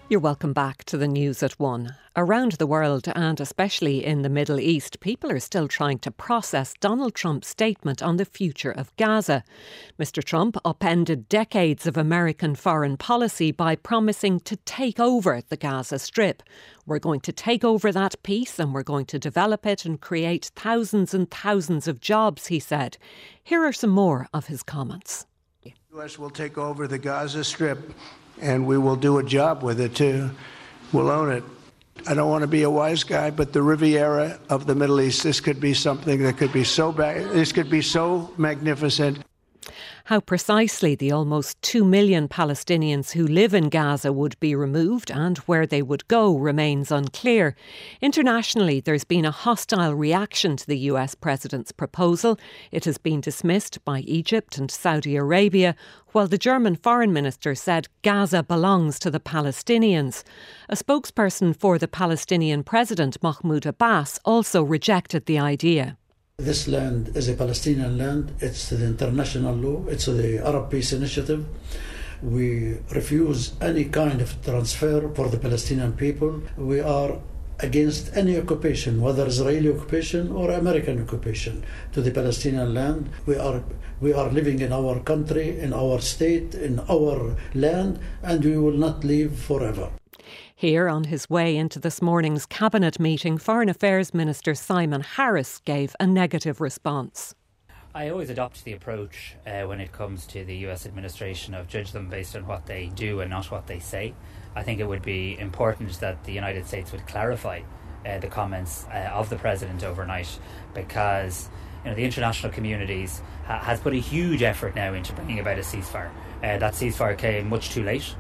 You're welcome back to the News at 1. Around the world, and especially in the Middle East, people are still trying to process Donald Trump's statement on the future of Gaza. Mr. Trump upended decades of American foreign policy by promising to take over the Gaza Strip. We're going to take over that piece and we're going to develop it and create thousands and thousands of jobs, he said. Here are some more of his comments. The U.S. will take over the Gaza Strip. And we will do a job with it, too. We'll own it. I don't want to be a wise guy, but the Riviera of the Middle East, this could be something that could be so bad. This could be so magnificent. How precisely the almost 2 million Palestinians who live in Gaza would be removed and where they would go remains unclear. Internationally, there's been a hostile reaction to the US president's proposal. It has been dismissed by Egypt and Saudi Arabia, while the German foreign minister said Gaza belongs to the Palestinians. A spokesperson for the Palestinian president, Mahmoud Abbas, also rejected the idea. This land is a Palestinian land. It's the international law. It's the Arab Peace Initiative. We refuse any kind of transfer for the Palestinian people. We are against any occupation, whether Israeli occupation or American occupation, to the Palestinian land. We are living in our country, in our state, in our land, and we will not leave forever. Here, on his way into this morning's cabinet meeting, Foreign Affairs Minister Simon Harris gave a negative response. I always adopt the approach when it comes to the US administration of judge them based on what they do and not what they say. I think it would be important that the United States would clarify the comments of the President overnight, because the international communities has put a huge effort now into bringing about a ceasefire. That ceasefire came much too late,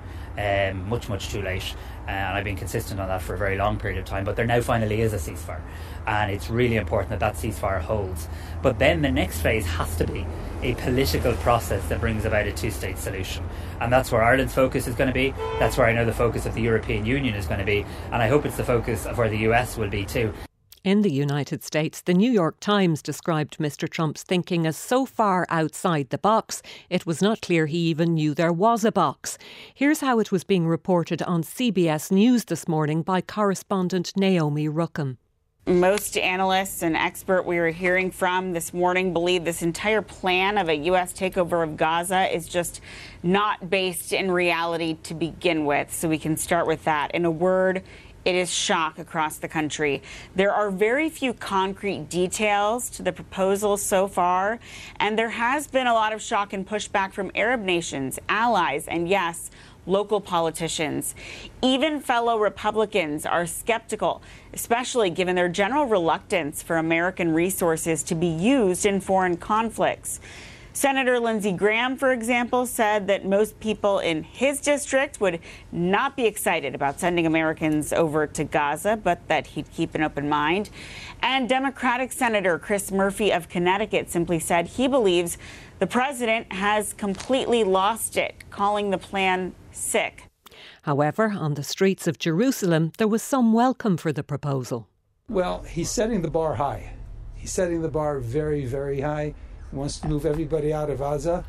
much too late. And I've been consistent on that for a very long period of time, but there now finally is a ceasefire, and it's really important that that ceasefire holds. But then the next phase has to be a political process that brings about a two-state solution, and that's where Ireland's focus is going to be. That's where I know the focus of the European Union is going to be, and I hope it's the focus of where the US will be too. In the United States, the New York Times described Mr. Trump's thinking as so far outside the box, it was not clear he even knew there was a box. Here's how it was being reported on CBS News this morning by correspondent Naomi Rookham. Most analysts and experts we were hearing from this morning believe this entire plan of a U.S. takeover of Gaza is just not based in reality to begin with. So we can start with that. In a word, it is shock across the country. There are very few concrete details to the proposal so far, and there has been a lot of shock and pushback from Arab nations, allies, and yes, local politicians. Even fellow Republicans are skeptical, especially given their general reluctance for American resources to be used in foreign conflicts. Senator Lindsey Graham, for example, said that most people in his district would not be excited about sending Americans over to Gaza, but that he'd keep an open mind. And Democratic Senator Chris Murphy of Connecticut simply said he believes the president has completely lost it, calling the plan sick. However, on the streets of Jerusalem, there was some welcome for the proposal. Well, he's setting the bar high. He's setting the bar very, very high. He wants to move everybody out of Gaza.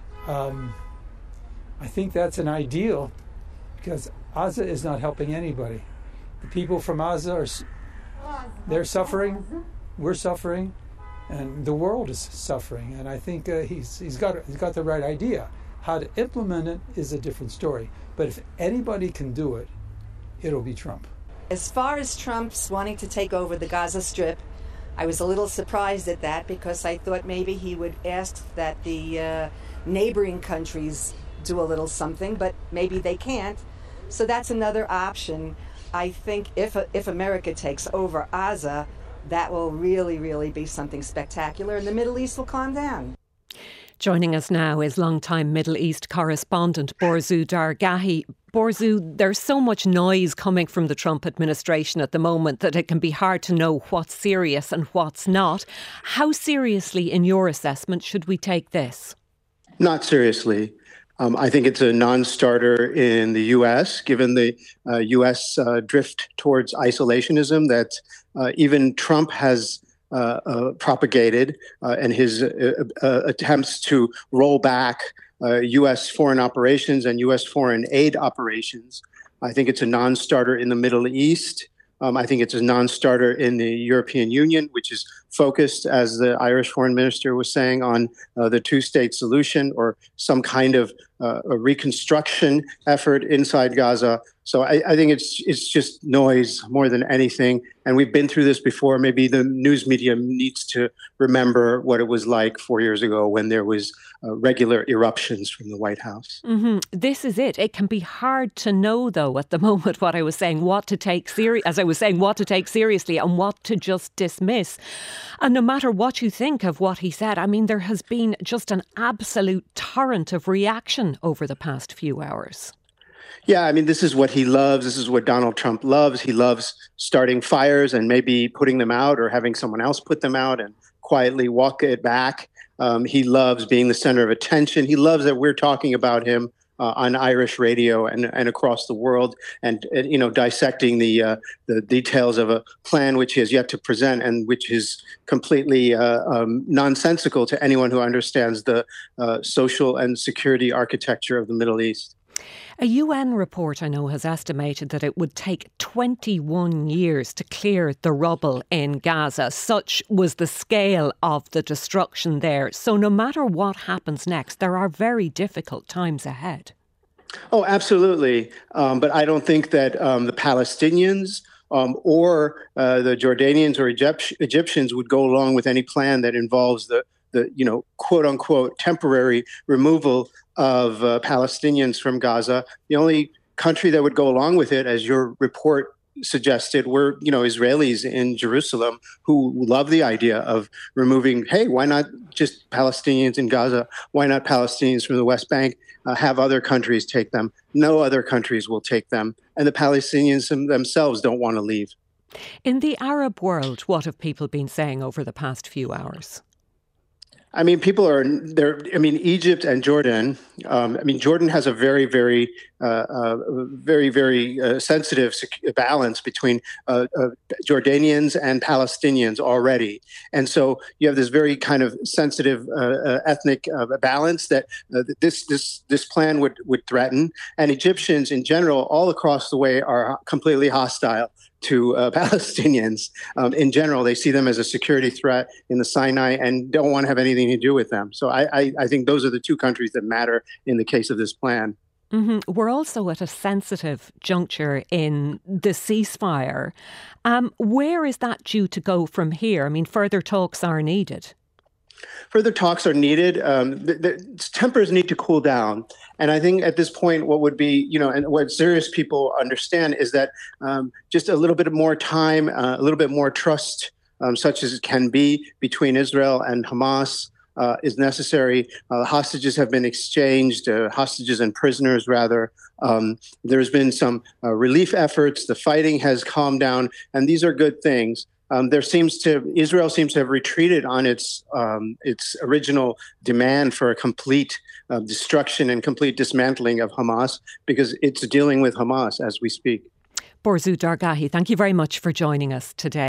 I think that's an ideal, because Gaza is not helping anybody. The people from Gaza they're suffering, we're suffering, and the world is suffering. And I think he's got the right idea. How to implement it is a different story. But if anybody can do it, it'll be Trump. As far as Trump's wanting to take over the Gaza Strip, I was a little surprised at that, because I thought maybe he would ask that the neighboring countries do a little something, but maybe they can't. So that's another option. I think if America takes over Gaza, that will really, really be something spectacular, and the Middle East will calm down. Joining us now is longtime Middle East correspondent Borzu Dargahi. Borzu, there's so much noise coming from the Trump administration at the moment that it can be hard to know what's serious and what's not. How seriously, in your assessment, should we take this? Not seriously. I think it's a non-starter in the U.S., given the U.S. drift towards isolationism that even Trump has propagated, and his attempts to roll back U.S. foreign operations and U.S. foreign aid operations. I think it's a non-starter in the Middle East. I think it's a non-starter in the European Union, which is focused, as the Irish foreign minister was saying, on the two-state solution or some kind of a reconstruction effort inside Gaza. So I think it's just noise more than anything. And we've been through this before. Maybe the news media needs to remember what it was like 4 years ago when there was regular eruptions from the White House. Mm-hmm. This is it. It can be hard to know, though, at the moment, what I was saying, what to take what to take seriously and what to just dismiss. And no matter what you think of what he said, I mean, there has been just an absolute torrent of reaction over the past few hours. Yeah, I mean, this is what he loves. This is what Donald Trump loves. He loves starting fires and maybe putting them out or having someone else put them out and quietly walk it back. He loves being the center of attention. He loves that we're talking about him on Irish radio and across the world and dissecting the details of a plan which he has yet to present and which is completely nonsensical to anyone who understands the social and security architecture of the Middle East. A UN report, I know, has estimated that it would take 21 years to clear the rubble in Gaza. Such was the scale of the destruction there. So no matter what happens next, there are very difficult times ahead. Oh, absolutely. But I don't think that the Palestinians or the Jordanians or Egyptians would go along with any plan that involves the quote unquote temporary removal of Palestinians from Gaza. The only country that would go along with it, as your report suggested, were Israelis in Jerusalem who love the idea of removing. Hey, why not just Palestinians in Gaza? Why not Palestinians from the West Bank? Have other countries take them. No other countries will take them, and the Palestinians themselves don't want to leave. In the Arab world, what have people been saying over the past few hours? I mean, people are there. I mean, Egypt and Jordan. Jordan has a very, very, sensitive balance between Jordanians and Palestinians already, and so you have this very kind of sensitive ethnic balance that this plan would threaten. And Egyptians in general, all across the way, are completely hostile to Palestinians. In general, they see them as a security threat in the Sinai and don't want to have anything to do with them. So I think those are the two countries that matter in the case of this plan. Mm-hmm. We're also at a sensitive juncture in the ceasefire. Where is that due to go from here? I mean, further talks are needed. Further talks are needed. The tempers need to cool down. And I think at this point, what would be, and what serious people understand is that just a little bit more time, a little bit more trust, such as it can be between Israel and Hamas, is necessary. Hostages have been exchanged, hostages and prisoners, rather. There's been some relief efforts. The fighting has calmed down, and these are good things. Israel seems to have retreated on its original demand for a complete destruction and complete dismantling of Hamas because it's dealing with Hamas as we speak. Borzou Dargahi, thank you very much for joining us today.